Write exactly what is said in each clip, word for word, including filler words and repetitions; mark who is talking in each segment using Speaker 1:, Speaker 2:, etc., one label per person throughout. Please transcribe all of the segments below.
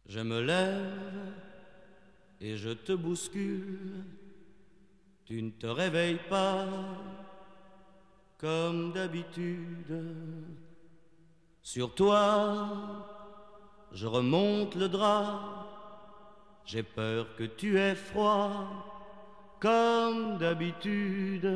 Speaker 1: Je me lève et je te bouscule. Tu ne te réveilles pas comme d'habitude. Sur toi, je remonte le drap. J'ai peur que tu aies froid comme d'habitude.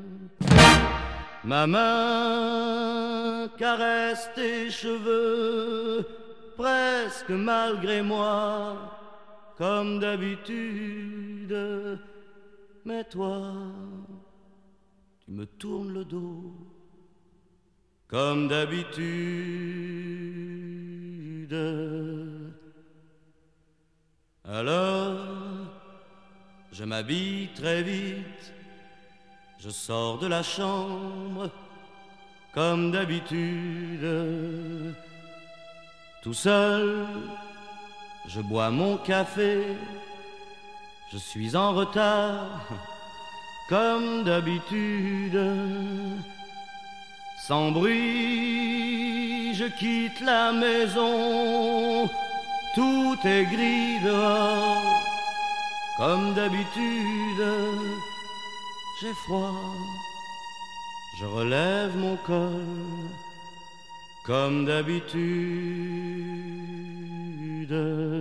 Speaker 1: Ma main caresse tes cheveux, presque malgré moi, comme d'habitude. Mais toi, tu me tournes le dos, comme d'habitude. Alors, je m'habille très vite, je sors de la chambre, comme d'habitude. Tout seul, je bois mon café, je suis en retard, comme d'habitude. Sans bruit, je quitte la maison, tout est gris dehors, comme d'habitude. J'ai froid, je relève mon col, comme d'habitude.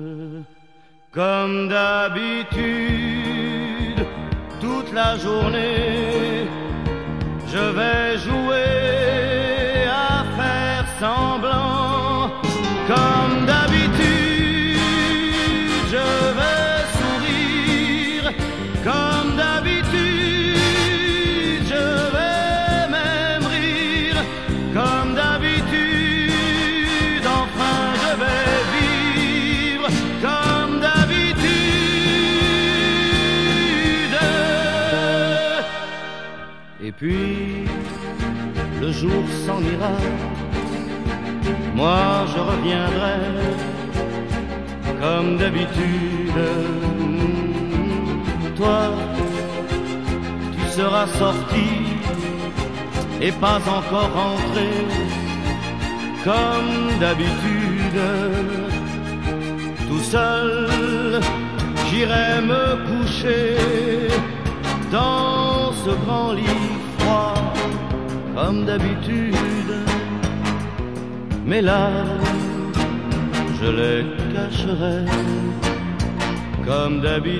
Speaker 1: Comme d'habitude, toute la journée, je vais jouer à faire semblant. Comme d'habitude, je vais sourire. Comme d'habitude, je vais même rire. Comme d'habitude, enfin je vais vivre. Comme d'habitude. Et puis, le jour s'en ira. Moi je reviendrai comme d'habitude. Toi, tu seras sorti et pas encore rentré, comme d'habitude. Tout seul, j'irai me coucher dans ce grand lit froid, comme d'habitude. Mes larmes, je les cacherai, comme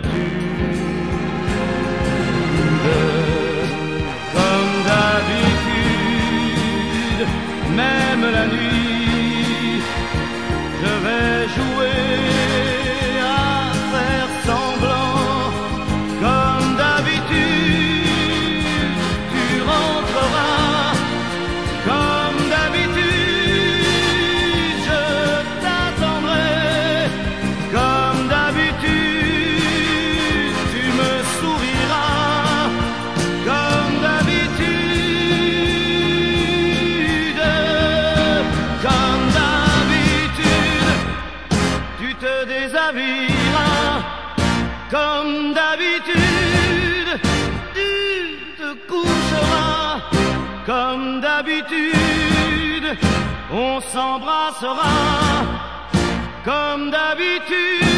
Speaker 1: d'habitude. Comme d'habitude, même la nuit, je vais jouer à faire semblant. Comme d'habitude, tu rentreras. Comme d'habitude, je t'attendrai. Comme d'habitude, tu me souriras. Comme d'habitude, comme d'habitude, tu te déshabilleras. Comme d'habitude, tu te coucheras. Comme d'habitude, on s'embrassera. Comme d'habitude.